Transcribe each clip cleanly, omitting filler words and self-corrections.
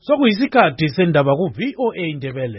Sokuyisikhathi sendaba ku-VOA Indebele.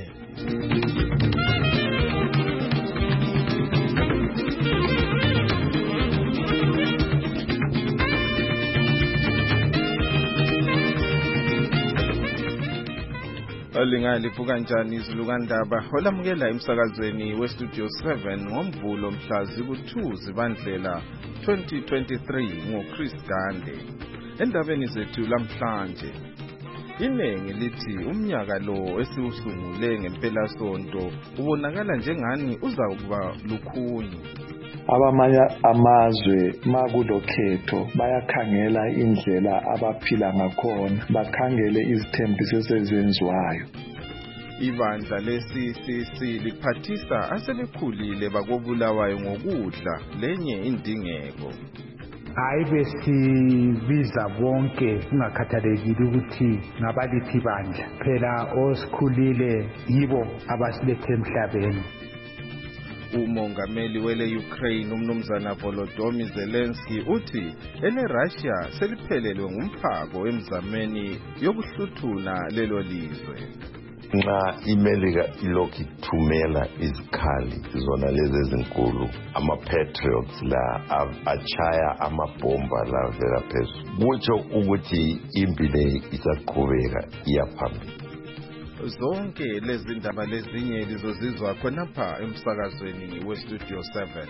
Lingalivuka kanjani izulu kandaba olamukela emsakazweni weStudio 7 ngoMvulo mhla ziku-2 Zibandlela 2023 ngoChris Gande. Endabeni zethu lamhlanje, inengi lithi umnyaka lo esiwusungule ngempelasonto ubonakala njengani uzakuba lukhuni. Abamanye amazwe makulokhetho bayakhangela indlela abaphila ngakhona, bakhangele izithembiso ezenziwayo. Ibandla le-CCC liphathisa asebekhulile bakobulawayo ngokudla lenye indingeko. Hayi besibiza bonke kungakhathalekile ukuthi ngabaliphi bandla, phela osikhulile yibo abasilethe emhlabeni. Umongameli wele-Ukraine umnumzana Volodymyr Zelensky uthi ele-Russia seliphelelwe ngumphako emzameni yokuhluthuna lelo lizwe. Nxa iMelika ilokhu ithumela izikhali zona lezi ezinkulu, ama-Patriots la achaya amabhomba la vela phezulu, kutsho ukuthi impi le isaqhubeka iyaphambili. Zonke lezi ndaba lezinye lizozizwa khonapha emsakazweni weStudio 7.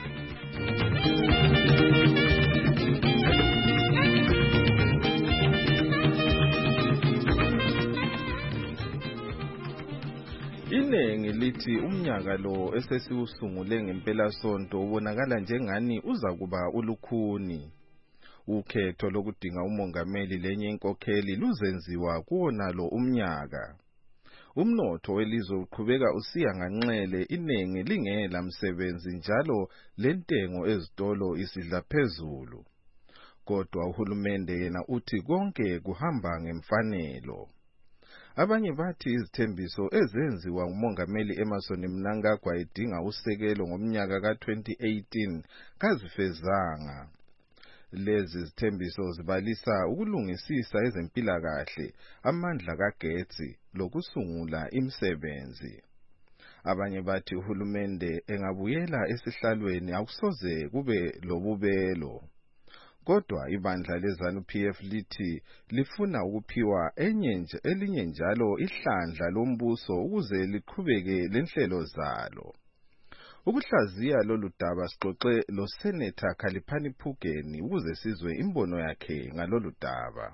Inengi lithi umnyaka lo esesiwusungule ngempelasonto ubonakala njengani uzakuba ulukhuni. Ukhetho lokudinga umongameli lenye inkokheli luzenziwa kuwona lo umnyaka. Umnotho welizwe uqhubeka usiya nganxele, inengi lingela msebenzi njalo lentengo ezitolo isidla phezulu. Kodwa uhulumende yena uthi konke kuhamba ngemfanelo. Abanye bathi izithembiso ezenziwa umongameli Emmerson Mnangagwa edinga usekelo ngomnyaka ka-2018 kazifezanga. Lezi zithembiso zibalisa ukulungisisa ezempilakahle, amandla kagetsi lokusungula imisebenzi. Abanye bathi uhulumende engabuyela esihlalweni akusoze kube lobubelo. Kodwa ibandla leZANU-PF lithi lifuna ukuphiwa elinye njalo ihlandla lombuso ukuze liqhubeke lenhlelo zalo. Ukuhlaziya lolu daba sixoxe lo-Senator Khaliphani Phugeni ukuze sizwe imbono yakhe ngalolu daba.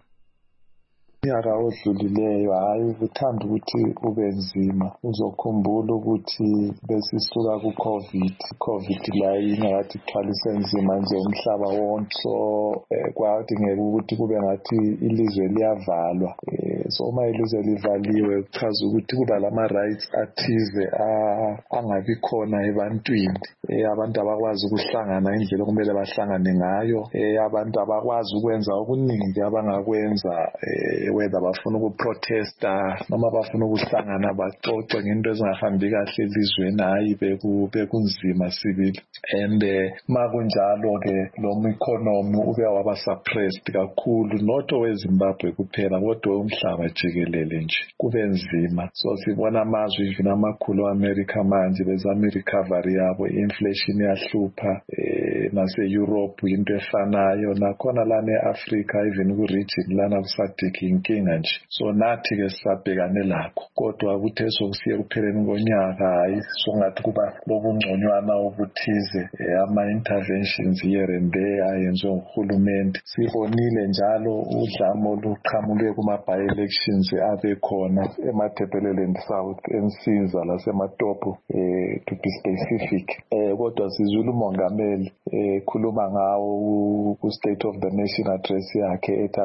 Unyaka odlulileyo hayi uthanda ukuthi ube nzima. Uzokhumbula ukuthi besisuka ku-COVID la ingakathi ithwalise nzima nje umhlaba wonke. So kwadingeka ukuthi kube ngathi ilizwe liyavalwa. So uma ilizwe livaliwe kuchaza ukuthi kuba lama-rights athize angabi khona ebantwini. Abantu abakwazi ukuhlangana indlela okumele bahlangane ngayo. Abantu abakwazi ukwenza okuningi abangakwenza, whether bafuna ukuprotesta noma bafuna ukuhlangana baxoxe ngento ezingahambi kahle elizweni, hayi bekunzima sibili. And makunjalo ke lo economy ube waba suppressed kakhulu, not weZimbabwe kuphela kodwa umhlaba jikelele nje kube nzima. So sibona amazwe even amakhulu eAmerica manje bezama recovery yabo, inflation yahlupha, nase-Europe into efanayo, nakhona lana e-Africa even ku-region lana kusadiki inkinga nje. So nathi ke sisabhekane lakho, kodwa kuthe sokusiya kupheleni konyaka hayi songathi kuba lobungconywana obuthize, ama-interventions here and there ayenziwe nguhulumende. Sibonile njalo udlame oluqhamuke kuma-by-elections abe khona eMatabeleland South, eMsiza laseMatopo, to be specific. Kodwa sizwile umongameli khuluma ngawo ku-State of the Nation address yakhe ethi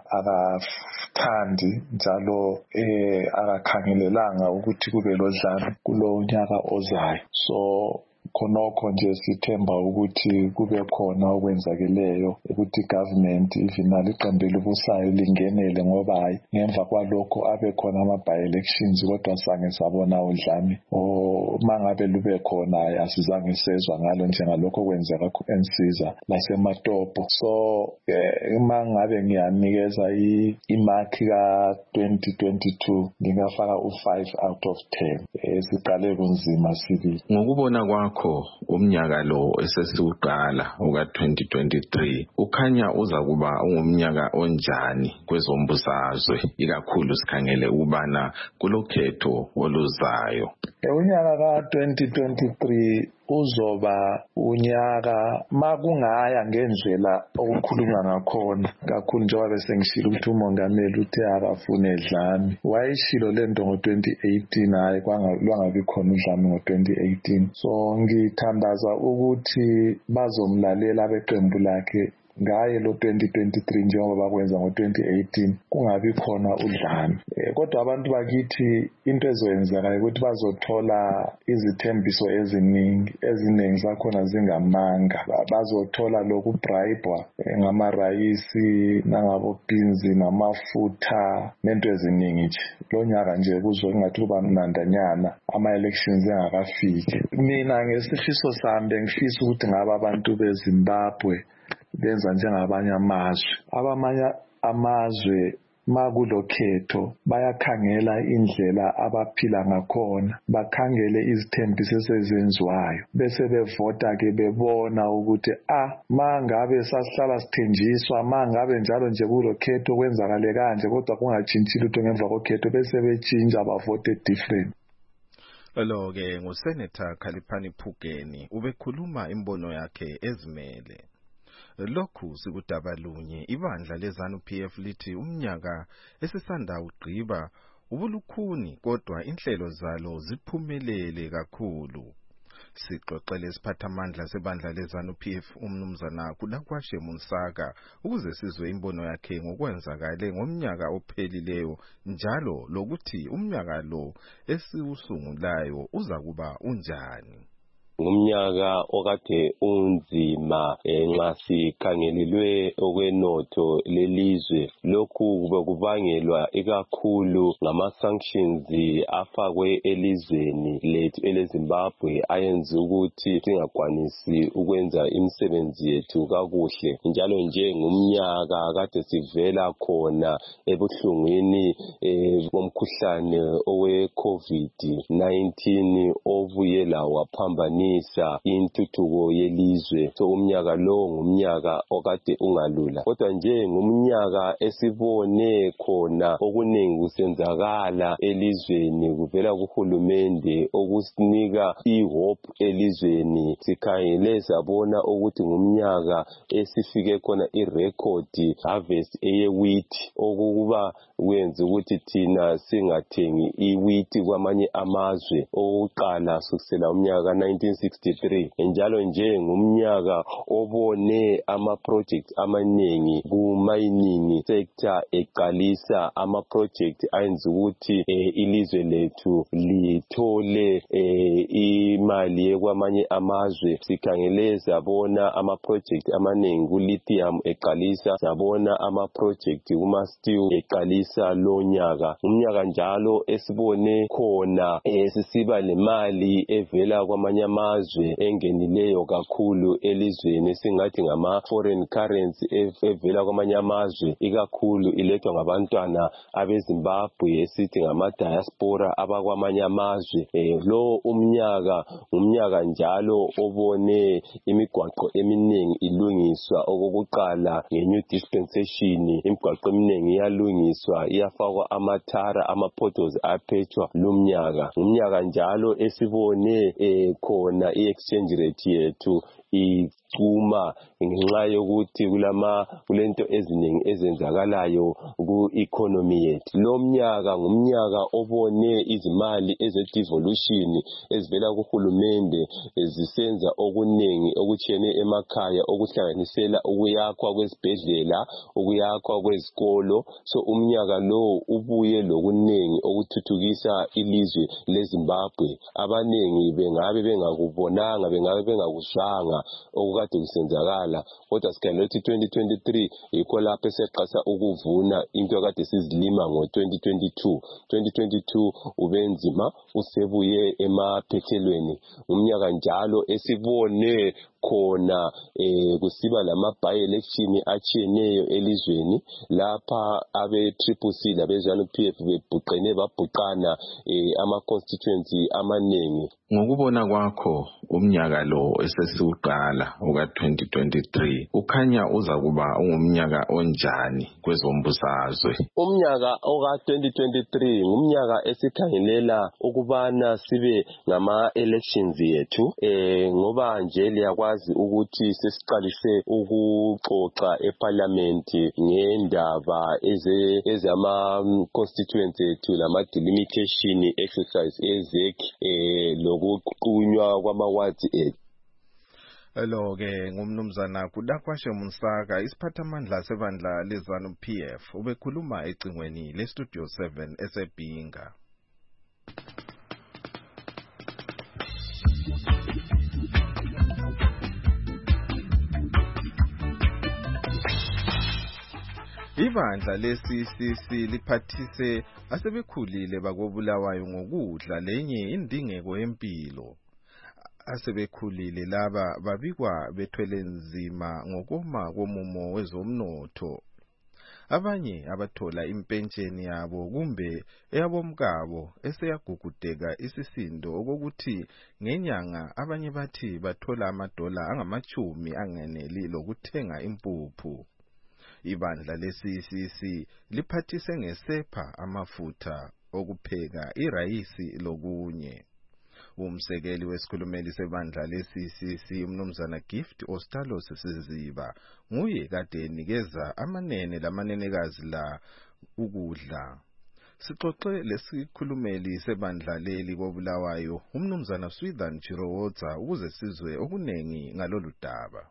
akathandi njalo akakhangelelanga ukuthi kube lodlame kulo nyaka ozayo. So khonokho nje sithemba ukuthi kube khona okwenzakeleyo ukuthi government ivinali iqembu elibusayo lingenele ngoba hayi ngemva kwalokho abe khona ama-by-elections kodwa sange sabona udlame mangabe lube khona asizange sezwa ngalo njengalokho kwenzeka ku-Ensiza laseMatopo. So mangabe ngiyanikeza imark ka-2022 ngingafaka u5 out of 10. Siqale kunzima sibili. Ngokubona kwakho umnyaka lo esesiuqala uka-2023 ukhanya uza kuba ungumnyaka onjani kwezombusazwe ikakhulu sikhangele ukubana kulokhetho oluzayo? Unyaka ka-2023 uzoba unyaka makungaya ngendlela okukhulunywa ngakhona kakhulu njengoba bese ngishilo ukuthi umongameli uthe akafune edlame. Wayishilo lento ngo-2018 hayi lwangabi khona udlame ngo-2018. So ngithandaza ukuthi bazomlalela beqembu lakhe ngaye lo 2023 njengoba bakwenza ngo-2018 kungabi khona udlame. Kodwa abantu bakithi into ezoyenzeka ukuthi bazothola izithembiso eziningi zakhona zingamanga. Bazothola lokhu bribewa ngamarayisi nangabopinzi namafutha nento eziningi nje. Lo nyaka nje kuzokungathi kuba mnandanyana ama-elections engakafiki. Mina ngesifiso sami bengifisa ukuthi ngaba abantu beZimbabwe benza njengabanye amazwe. Abamanye amazwe makulokhetho bayakhangela indlela abaphila ngakhona, bakhangele izithembiso esezenziwayo bese bevota ke bebona ukuthi mangabe sasihlala sithenjiswa mangabe njalo nje kulokhetho kwenzakale kanje kodwa kungatshintshi lutho ngemva kokhetho bese betshintsha bavote different. Lo-ke nguSenator Khaliphani Phukeni ubekhuluma imbono yakhe ezimele. Lokhu sikudabalunye ibandla leZANU-PF lithi umnyaka esisanda ugqiba ubulukhuni kodwa inhlelo zalo ziphumelele kakhulu. Sixoxele isiphathamandla sebandla leZANU-PF umnumzana Kulakwashe Munsaka ukuze sizwe imbono yakhe ngokwenzakale ngomnyaka ophelileyo njalo lokuthi umnyaka lo esiwusungulayo uzakuba unjani. Ngumnyaka okade unzima nxa sikhangelelwe okwenotho lelizwe. Lokhu kube kubangelwa ikakhulu ngama-sanctions afakwe elizweni lethu eleZimbabwe ayenza ukuthi singakwanisi ukwenza imisebenzi yethu kakuhle. Njalo nje ngumnyaka kade sivela khona ebuhlungwini bomkhuhlane owe-COVID-19 obuye lawo waphambanisa intuthuko yelizwe. So umnyaka lo ngumnyaka okade ungalula. Kodwa nje ngumnyaka esibone khona okuningi kusenzakala elizweni kuvela kuhulumende okusinika ihope elizweni. Sikhangele sabona ukuthi ngumnyaka esifike khona irecord harvest eye-wheat okukuba kwenza ukuthi thina singathengi iwheat kwamanye amazwe okuqala kusukela umnyaka 1963. Njalo nje ngumnyaka obone ama-project amaningi ku-mining sector eqalisa ama-project ayenza ukuthi ilizwe lethu lithole imali kwamanye amazwe. Sikhangele sabona ama-project amaningi ku-lithium eqalisa, sabona ama-project kuma-steel eqalisa lo nyaka. Umnyaka njalo esibone khona sisiba lemali evela kwamanye amazwe engenileyo kakhulu elizweni esingathi ngama-foreign currency evela kwamanye amazwe ikakhulu ilethwa ngabantwana abeZimbabwe esithi ngama-diaspora abakwamanye amazwe. Lo umnyaka njalo obone imigwaqo eminingi ilungiswa. Okokuqala nge-new dispensation imigwaqo eminingi iyalungiswa iyafakwa amathara ama-potholes aphetshwa lumnyaka. Umnyaka njalo esibone khona i-exchange rate yethu icuma ngenxa yokuthi kulento eziningi ezenzakalayo ku-economy yethu. Lo mnyaka ngumnyaka obone izimali eze-devolution ezivela kuhulumende zisenza okuningi okutshiyene emakhaya okuhlanganisela ukuyakhwa kwezibhedlela, ukuyakhwa kwezikolo. So umnyaka lo ubuye lokuningi okuthuthukisa ilizwe leZimbabwe. Abaningi bengabe bengakubonanga, bengabe bengakuzwanga okukade kusenzakala, kodwa sikhangela ukuthi 2023 yikho lapho eseqasa ukuvuna into akade sizilima ngo-2022. 2022 ubenzima usebuye emaphethelweni. Umnyaka njalo esibone khona kusiba lama-by-election atshiyeneyo elizweni lapha abe-CCC labe-ZANU-PF babhuqana ama-constituency amaningi. Ngokubona kwakho umnyaka lo esesiuqala uka-2023 ukhanya uza kuba ungumnyaka onjani kwezombusazwe? Umnyaka oka-2023 ngumnyaka esikhangelela ukubana sibe ngama-elections yethu ngoba nje liyakwazi ukuthi sesiqalise ukuxoxa eparliament ngendaba ezama-constituency ethu lama-delimitation exercise ezek lokuqunywa kwama-wards ethu. Lo-ke ngumnumzana Kudakwashe Munsaka, isiphathamandla sebandla leZANU-PF, ubekhuluma ecingweni leStudio 7 eseBhinga. Ibandla le-CCC liphathise asebekhulile bakobulawayo ngokudla lenye indingeko yempilo. Asebekhulile laba babikwa bethwele nzima ngokoma komumo wezomnotho. Abanye abathola impentsheni yabo kumbe eyabomkabo eseyagugudeka isisindo okokuthi ngenyanga abanye bathi bathola amadola angama-10 angeneli lokuthenga impuphu. Ibandla le-CCC liphathise ngesepha amafutha okupheka, irayisi lokunye. Umsekeli wesikhulumeli sebandla le-CCC umnumzana Gift Ostalos Siziba nguye kade enikeza amanene lamanenekazi la ukudla. Sixoxe lesikhulumeli sebandla leli kobulawayo umnumzana Swithan Chirowodza ukuze sizwe okunengi ngalolu daba.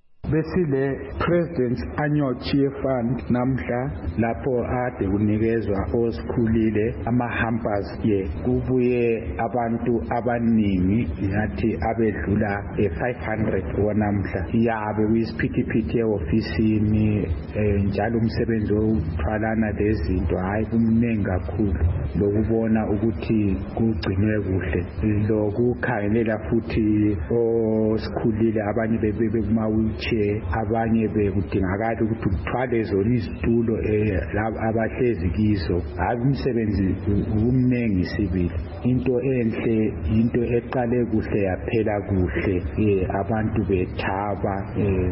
Besile President's Annual Cheer Fund namhla lapho ade kunikezwa osikhulile ama-hampers kubuye abantu abaningi ngathi abedlula 500 wanamhla yabe kuyisiphithiphithi e-ofisini njalo umsebenzi wokuthwalana lezinto hayi kumningi kakhulu lokubona ukuthi kugcinwe kuhle lokukhangelela futhi osikhulile abanye bebe kuma-wheelchair abanye bekudingakala ukuthi uthwale zona izitulo abahlezi kizo. Hayi umsebenzi umningi sibili. Into enhle into eqale kuhle yaphela kuhle abantu bethaba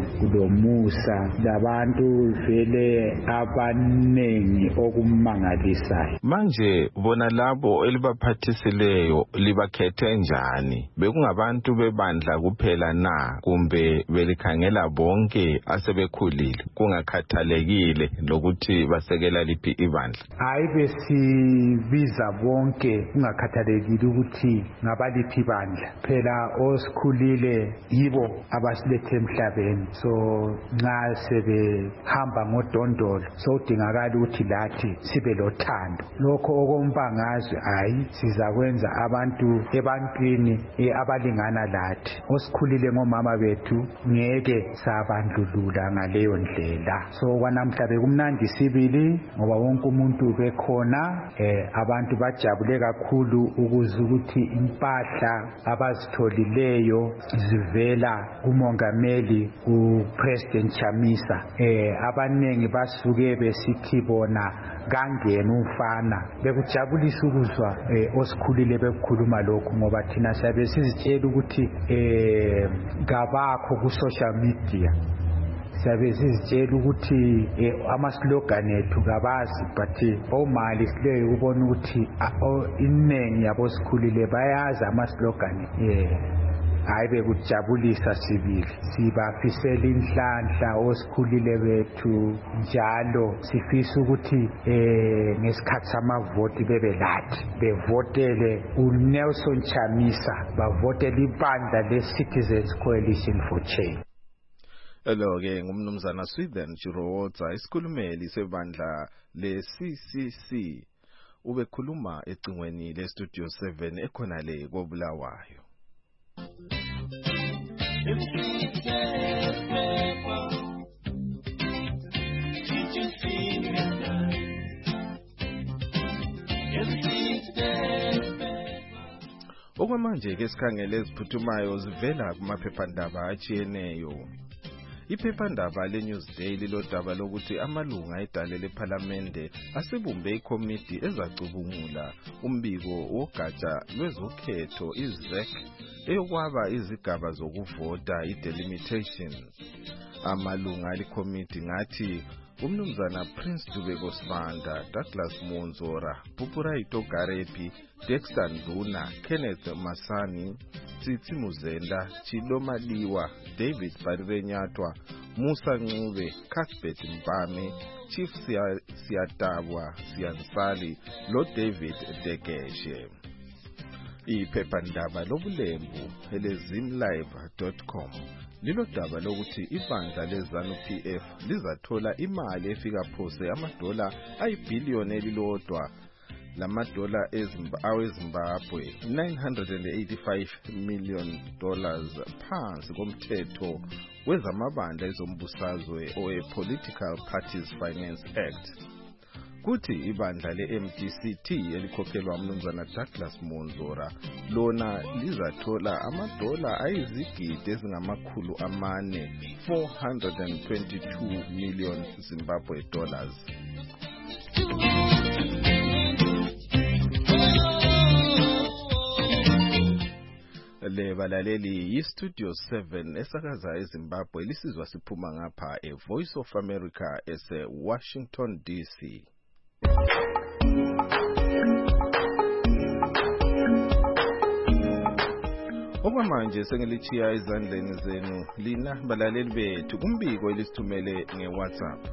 kulomusa labantu vele abaningi okumangalisayo. Manje bona labo elibaphathisileyo libakhethe njani? Bekungabantu bebandla kuphela na kumbe belikhangela bonke asebekhulile kungakhathalekile lokuthi basekela liphi ibandla? Hayi besibiza bonke kungakhathalekile ukuthi ngabaliphi ibandla. Phela osikhulile yibo abasilethe emhlabeni. So nxa sebehamba ngodondolo sodingakala ukuthi lathi sibe lothando. Lokho okombangazwe hayi sizakwenza abantu ebantwini abalingana lathi. Osikhulile ngomama bethu ngeke sabandlulula ngaleyo ndlela. So kwanamhla bekumnandi sibili ngoba wonke umuntu bekhona abantu bajabule kakhulu ukuzwa ukuthi impahla abazitholileyo zivela kumongameli uPresident Chamisa. Abaningi basuke besithi bona kangena umfana. Bekujabulisa ukuzwa osikhulile bekukhuluma lokhu ngoba thina sabe sizitshela ukuthi kabakho ku-social media. Sabe sizitshela ukuthi ama-slogan ethu kabazi but omali sileyo ukubona ukuthi iningi yabosikhulile bayazi ama-slogan. hayi bekujabulisa sibili. Sibafisela inhlanhla osikhulile bethu njalo sifisa ukuthi ngesikhathi samavoti bebe lathi bevotele uNelson Chamisa, bavotele ibandla le-Citizens Coalition for Change. Lo-ke ngumnumzana Sweden Chiroza, isikhulumeli sebandla le-CCC, ubekhuluma ecingweni le-Studio 7 ekhona le koBulawayo. Okwamanje ke sikhangele eziphuthumayo zivela kumaphephandaba atshiyeneyo. Iphephandaba leNewsday lilodaba lokuthi amalunga edale lephalamende asebumbe ikomiti ezacubungula umbiko wogatsha lwezokhetho iZEC eyokwaba izigaba zokuvota idelimitation. Amalunga alikomiti ngathi umnumzana Prince Dubeko Sibanda, Douglas Monzora, Pupurayito Garepi, Dexter Nduna, Kenneth Masani, Tsitsi Muzenda, Chilo Maliwa, David Barirenyatwa, Musa Ncube, Cuthbert Mpame, Chief Siyatabwa Siyansali, lo David Dekeshe. Iphephandaba lobulembu elezimlive.com lilodaba lokuthi ibandla leZANU PF lizathola imali efika phose amadola ayibhiliyoni elilodwa lamadola aweZimbabwe $985 million phansi komthetho wezamabandla ezombusazwe owe-Political Parties Finance Act. Kuthi ibandla le-MDCT elikhokhelwa umnumzana Douglas Monzora lona lizathola amadola ayizigidi ezingamakhulu amane $422 million Zimbabwe dollars. Le balaleli yi-Studio 7 esakaza eZimbabwe lisizwa siphuma ngapha eVoice of America ese-Washington DC. Okwamanje sengilichiya ezandleni zenu lina balaleli bethu kumbiko elisithumele ngeWhatsApp.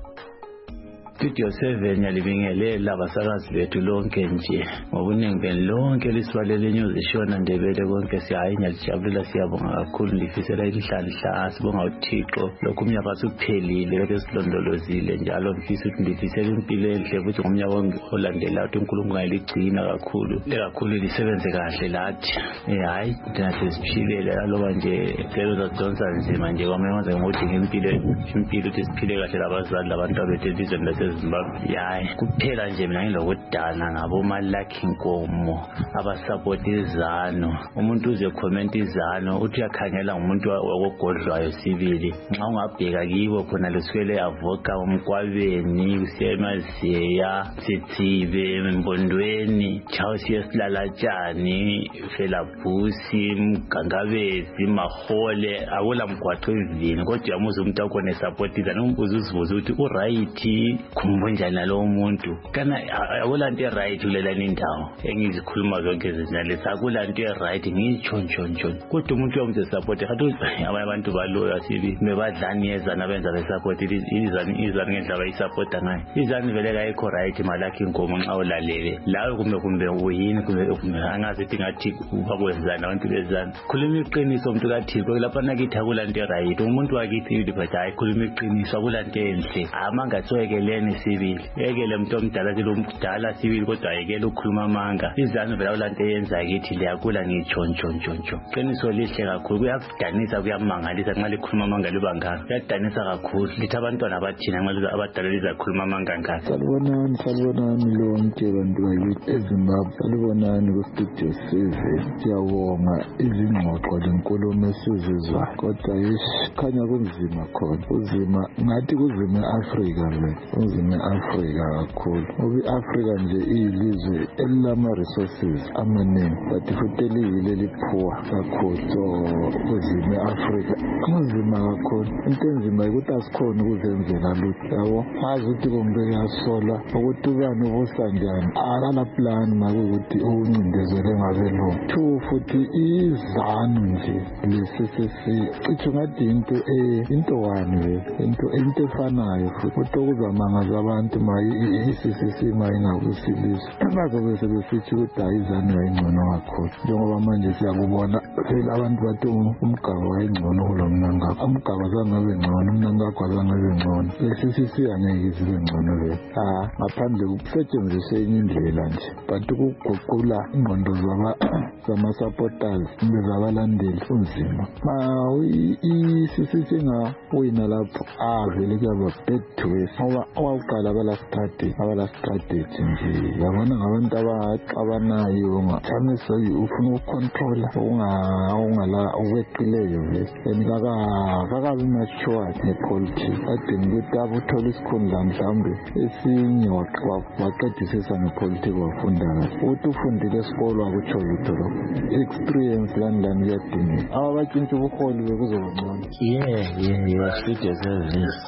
Studio 7 yalibingelela abasakazi bethu lonke nje ngobuningi benu lonke lisibalele news ishona Ndebele konke siyayijabulela siyabonga kakhulu lifisela inhlanhla sibonga uThixo lokhu umnyaka usuphelile lokho silondolozile njalo mfisa ukuthi ndifisela impilo enhle futhi ngomnyaka olandelayo ukuthi uNkulunkulu ayiligcina kakhulu lisebenze kahle lathi hayi nathi siphilele loba nje phela uzadonsa nzima nje kwamenza ngokuthi impilo ukuthi siphile kahle labazali labantu bethu elizweni Zimbabwe yayi kuphela nje mina ngilokudana ngabo Malaki Nkomo abasupport iZANU. Umuntu uze comment iZANU uthi uyakhangela umuntu wakogodlwayo sibili nxa ungabheka kibo khona leswele avoka umkwabeni kusemaziya Sitsibe Mbondweni Chausi Silalatshani Fela Busi Mgangabezi Mahole awula mgwaqo evini kodwa yamuza umuntu akone support iZANU umbuzo uzibuza ukuthi uright kumbunjani nalo muntu kana akulanto right kulelani indawo engizikhuluma zonke izinalesi akulanto right ngitshontsho kodwa umuntu uyamze support hathi abantu baloya sibi mebadlani yezana benza be support iZANU ngendlela bayisupport ngayo iZANU vele kayikho right Malaki Nkomo nxa ulalele lawe kumbe uyini kumbe angazi ukuthi ngathi bakwenzana abantu beZANU khuluma iqiniso umuntu kaThixo lapha nakithi akulanto right umuntu wakithi uliphata hayi khuluma iqiniso akulanto enhle amanga soyekeleni sibili yekele umuntu omdala silomdala sibili kodwa ayekele ukukhuluma amanga iZANU vela ulanto eyenza kithi liyakula ngitshontsho qiniso lihle kakhulu kuyakudanisa kuyamangalisa nxa likhuluma amanga libangaka kuyadanisa kakhulu lithi abantwana abathina nxa abadala lizakhuluma amanga ngaka. Salibonani lonke bantu bakithi eZimbabwe, salibonani kuStudio 7. Siyabonga izingxoxo lenkulumo esizizwa kodwa khanya kunzima khona uzima ngathi kuzima eAfrika nje eNingizimu Afrika kakhulu ngoba i-Afrika nje iyilizwe elilama-resources amaningi but futhi eliyilo eliphuwa kakhulu. So kuzime Afrika kunzima kakhulu. Into enzima ukuthi asikhona ukuzenzela lutho yabo. Ngazi ukuthi kumbeke yasola ukuthi ubani ubusa njani akala plan makuthi uncindezele ngabelungu. Two futhi izanu nje lesisisi cishe ngathi into wani into efanayo futhi okuzamangaza abantu isisisi ingakusilisa bazobe sebesithi ukuthi ayizanu yayingcono kakhulu njengoba manje siyakubona phela abantu bathi umgaba wayengcono kulo mnangagwa. Umgaba zangabe ngcono, umnangagwa zangabe ngcono, lesisisi angeke izibe ngcono le ngaphandle kusetshenziswe enye indlela nje but ukuguqula ingqondo zama-supporters bezabalandeli kunzima. Isisisi ngawina lapho vele kuyaba bad to waste ngoba owakuqala abala strategy nje yabona ngabantu abaxabanayo ngathamisa ufuna ukucontrola ukweqileyo vele kakabi mature ngepolitics adinga ukuthi abuthola isikhundla mhlawumbe esinye waqedisisa ngepolitics wafunda kahle ukuthi ufundile esikolo akutsho lutho lokho experience lani kuyadingeka abatshintsha ubuholi bekuzoba ngcono. Studio service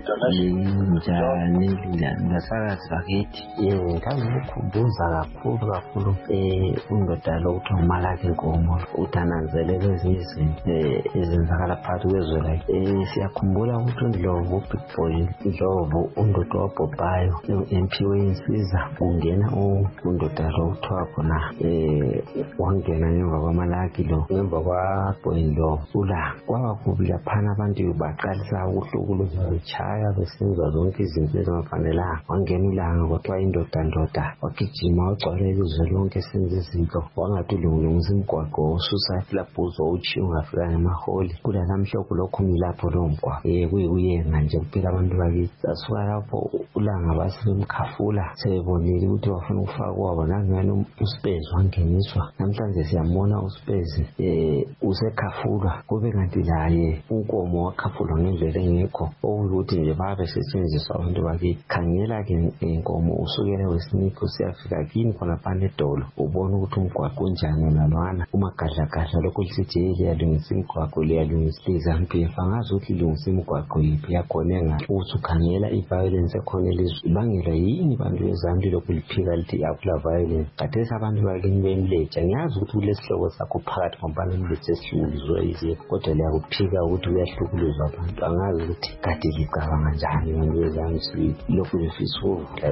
njani ngasakazi bakithi ngangikhumbuza kakhulu undoda lo kuthiwa uMalaki Nkomo uthananzelele ezinye izinto ezenzakala phakathi kwezwe lakhe. Siyakhumbula ukuthi uNdlovu uBig Boy Ndlovu undoda wabhobhayo emphiwe insiza kungena undoda lo kuthiwa khona wangena ngemva kwaMalaki lo ngemva kwaBoy Ndlovu kwaba kubi laphana abantu baqalisa ukuhlukuluza bechaya besenza zonke izinto ezingafanelanga. Wangena ulanga kwathiwa indoda wagijima wagcwala ilizwe lonke esenza izinto wangathi ulungisa imigwaqo ususa flabhuzo uchi ungafika ngemaholi kula namhlophe lokhu milapho lo mgwaqo kuyena nje kuphela abantu bakithi. Sasuka lapho ulanga basebemkhafula sebebonile ukuthi bafuna ukufakwa bona ngani uSpezi wangeniswa. Namhlanje siyambona uSpezi usekhafulwa kube kanti laye uNkomo wakhafulwa ngendlela engekho ukuthi nje babe setshenziswa abantu bakithi. Khangela ke Nkomo usukela weSnipho siyafika kini khona phana eDolo ubona ukuthi umgwaqo unjani nalwana umagadla lokho lisijeli yalungisa imigwaqo liyalungisa iZANU-PF angazi ukuthi ilungisa imigwaqo yiphi yakhona ngathi uthi ukhangela i-violence ekhona elizwe ibangela yini bantu beZANU lokhu liphika lithi akula violence. Khathesi abantu bakini bemleja ngiyazi ukuthi kulesihloko sakho phakathi ngombana imleja esihlukuzwa ize kodwa liyakuphika ukuthi uyahlukuluzwa abantu angazi ukuthi kade licabanga njani abantu beZANU lokhu lifisa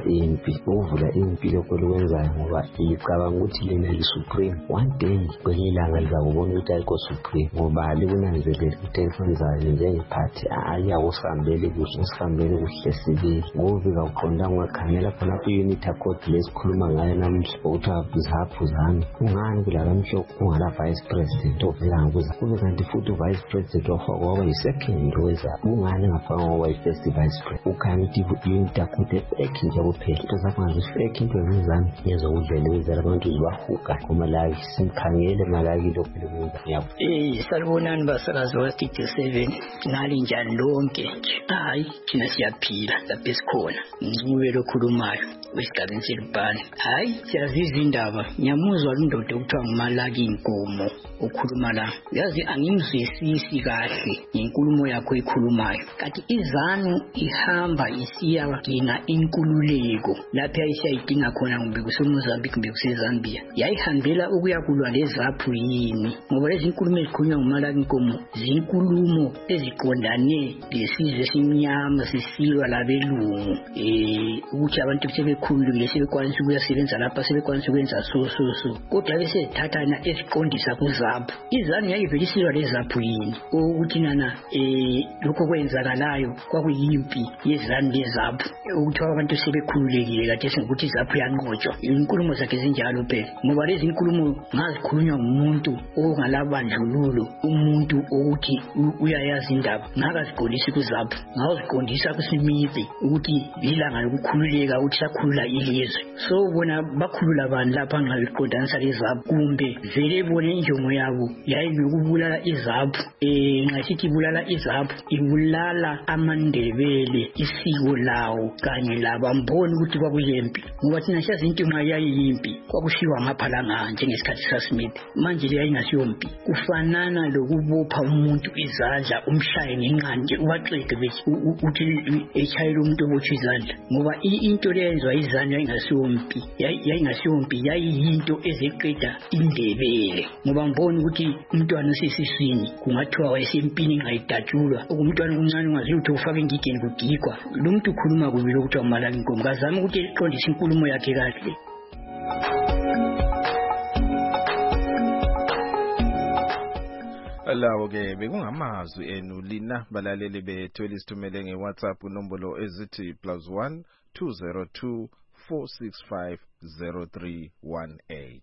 ukuvula impi lokhu likwenzayo ngoba licabanga ukuthi lena li-supreme one day kwelinye ilanga lizakubona ukuthi ayikho supreme ngoba likunanzelele ukuthi elikwenzayo njengephathi ayawusihambele kuhle sibili ngoba ukuqondanga ungakhangela khona ku-unity accord lesikhuluma ngayo namuhla ukuthiwa ZANU ungani kulakamhlophe kungala vice president ovela ngakuza kube kanti futhi vice president wafakwa waba yi-second weZANU ungani ngafakwa waba yi-first vice president ukhanya ukuthi unity accord efake nje kuphela into zakho ngazifake into zeZANU ngezokudlela wezala abantu zibahuka kuMalaki simkhangele Malaki lokhu likwenza yabo. Salibonani basakazi wa-Studio 7 nali njani lonke nje hayi thina siyaphila lapha esikhona ngicubelo okhulumayo wesigabeni selibhani hayi siyaziza indaba ngiyamuzwa indoda okuthiwa nguMalaki Nkomo ukhuluma la yazi angimzwisisi kahle ngenkulumo yakho ekhulumayo kanti iZANU ihamba isiyadinga inkululeko lapha isiyayidinga khona kumbe kuseMozambique kumbe kuseZambia yayihambela ukuyakulwa leZAPU yini ngoba lezi nkulumo ezikhulunywa nguMalaki Nkomo zinkulumo eziqondane lesizwe esimnyama sisilwa labelungu ukuthi abantu sebekhululekile sebekwanisa ukuyasebenza lapha sebekwanisa ukwenza so kodwa bese thathana esiqondisa kuZAPU iZANU yayivele isilwa leZAPU yini ukuthi nana lokho kwenzakalayo kwakuyimpi yeZANU leZAPU ukuthi abantu sebekhululekile kade sengukuthi iZAPU yanqotshwa inkulumo zakhe zinjalo phela ngoba lezi inkulumo ngazikhulunywa ngumuntu ongalabandlululo umuntu ukuthi uyayazi indaba ngakazigolisi kuZAPU ngawuziqondisa kuSmith ukuthi ilanga lokukhululeka ukuthi sakhulula ilizwe so bona bakhulula abantu lapha ngabiqondanisa leZAPU kumbe vele bone injongo yabo yayinokubulala izaphu nxa sithi ibulala izaphu ibulala amandebele isiko lawo kanye labamboni ukuthi kwakuyimpi ngoba thina siyazi into nxa yayiyimpi kwakushiwa ngaphalanga njengesikhathi saSmith manje yayingasiyompi kufanana lokubopha umuntu izandla umshaye ngenqande uwaqede uthi echayela umuntu obotshwe izandla ngoba into leyenzwa izandla yayingasiyompi yayiyinto ezeqeda indebele ngoba mbona ukuthi umntwana osesiswini kungathiwa wayesempini nxa idatshulwa umntwana omncane ungazi ukuthi ufake engigeni kugigwa lo muntu ukhuluma kubi lokuthi awumalanga inkomo kazama ukuthi eqondise inkulumo yakhe kahle. Lawo ke bekungamazwi enu lina balaleli bethu elisithumele ngeWhatsApp unombolo ezithi +1 202 465 0318.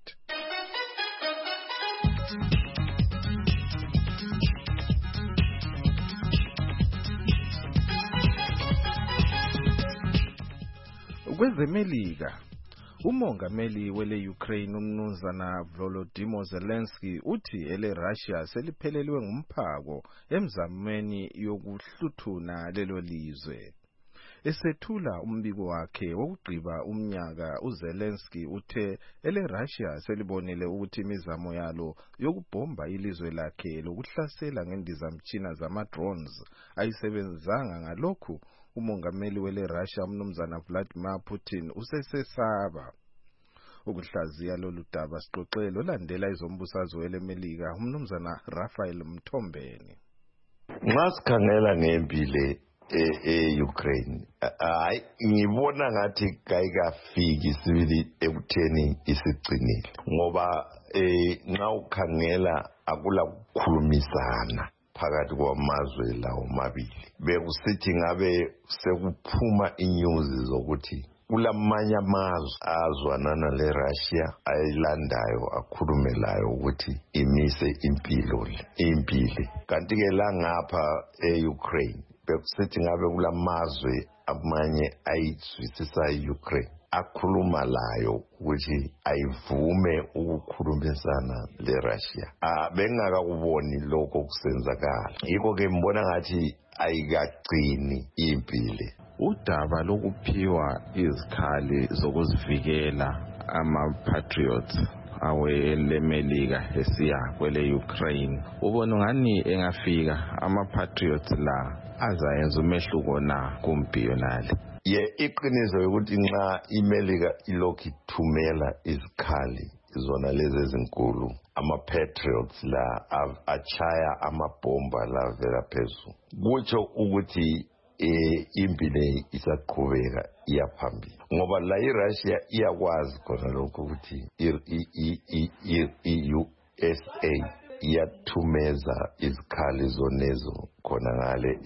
Kwezemelika umongameli wele Ukraine umnumzana Volodymyr Zelensky uthi ele Russia seliphelelwe ngumphako emzamweni yokuhluthuna lelo lizwe. Esethula umbiko wakhe wokugqiba umnyaka uZelensky uthe ele Russia selibonile ukuthi imizamo yalo yokubhomba ilizwe lakhe lokuhlasela ngendizamtshina zama-drones ayisebenzanga ngalokhu umongameli wele Russia umnumzana Vladimir Putin usesesaba ukuhlaziya lolu daba. Sixoxele olandela izombusazwe welemelika umnumzana Rafael Mthombeni. Nxa sikhangela ngempile e-Ukraine hayi ngibona ngathi kayikafiki sibili ekutheni isiqinile ngoba nxa ukhangela akula kukhulumisana phakathi kwamazwe lawo mabili. Bekusithi ngabe sekuphuma inews zokuthi kulamanye amazwe azwanana leRussia ayilandayo akhulumelayo ukuthi imise impilo kanti ke la ngapha eUkraine bekusithi ngabe kulamazwe amanye ayizwisisa iUkraine akhuluma layo ukuthi ayivume ukukhulumisana leRussia. Bengakakuboni lokho kusenzakala. Yikho ke mbona ngathi ayikagcini impilo. Udaba lokuphiwa izikhali zokuzivikela ama-patriots awelemelika esiya kwele Ukraine ubona ngani engafika ama-patriots la azayenza umehluko na kumpi yonale? Iqiniso ukuthi nxa imelika ilokhu ithumela izikhali zona lezi ezinkulu ama-patriots la achaya amabhomba la vela phezulu kutsho ukuthi impilo isaqhubeka iyaphambili ngoba la iRussia iyakwazi khona lokho ukuthi i-USA iyathumeza izikhali zonezo khona ngale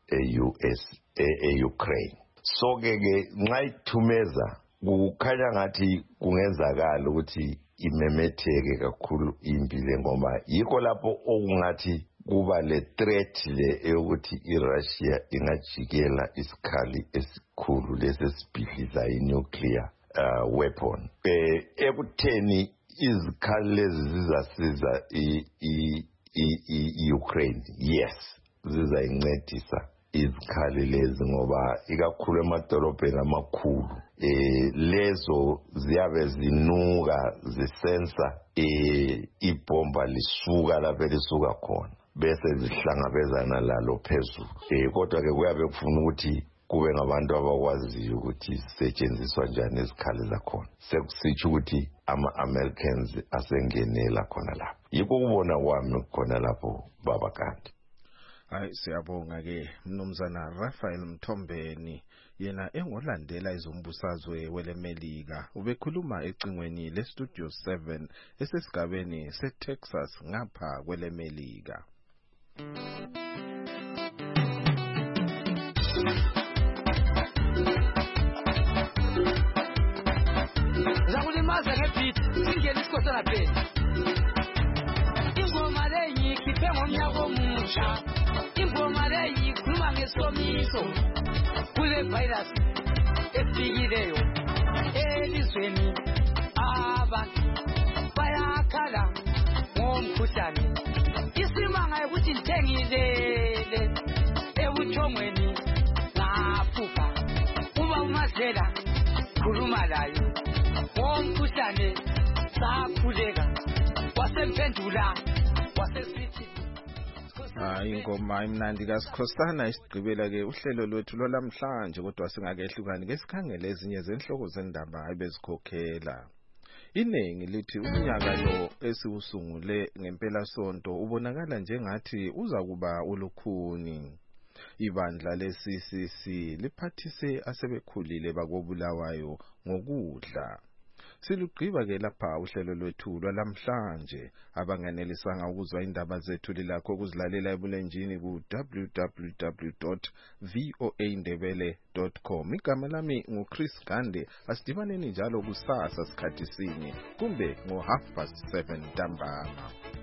e-Ukraine. So ke nxa ithumeza kukhanya ngathi kungenzakala ukuthi imemetheke kakhulu impilo ngoba yikho lapho okungathi kuba le threat le eyokuthi iRussia ingajikela isikhali esikhulu lesesibhidliza i-nuclear weapon. Ekutheni izikhali lezi zizasiza i-Ukraine, yes, zizayincedisa izikhali lezi ngoba ikakhulu emadolobheni amakhulu lezo ziyabe zinuka zisensa ibhomba lisuka lapho lisuka khona bese zihlangabezana lalo phezulu. Kodwa ke kuyabe kufuna ukuthi kube ngabantu abakwaziyo ukuthi zisetshenziswa njani izikhali zakhona. Sekusitsho ukuthi ama-Americans asengenela khona lapho. Yikho kubona kwami khona lapho baba kanti. Hayi siyabonga ke mnumzana Rafael Mthombeni yena engolandela izombusazwe welemelika ubekhuluma ecingweni leStudio 7 esesigabeni seTexas ngapha kwelemelika. Zakulimaza ngebeat singena isikosana phela. Ingoma leyi ikhiphe ngomnyaka omusha. Ingoma leyi ikhuluma ngesomiso. Kule virus efikileyo elizweni abantu bayakhala ngomkhuhlane umkhuhlane isimanga ukuthi ngithengilele ebuthongweni ngaphuka uba uMazela khuluma layo ngomkhuhlane sakhuleka wasemphendula wasesithi ingoma imnandi kaSikhosana isigqibela ke uhlelo lwethu lwalamhlanje kodwa singakehlukani ke sikhangele ezinye zenhloko zendaba ebezikhokhela. Iningi lithi unyaka lo esiwusungule ngempela sonto ubonakala njengathi uzakuba ulukhuni. Ibandla leCCC liphathise asebekhulile bakobulawayo ngokudla. Silugqiba ke lapha uhlelo lwethu lwalamhlanje. Abanganelisanga ukuzwa indaba zethu lilakho ukuzilalela ebulenjini ku www.voaindebele.com. Igama lami nguChris Gande. Asidibaneni njalo kusasa sikhathi sinye kumbe ngo 7:30 ntambama.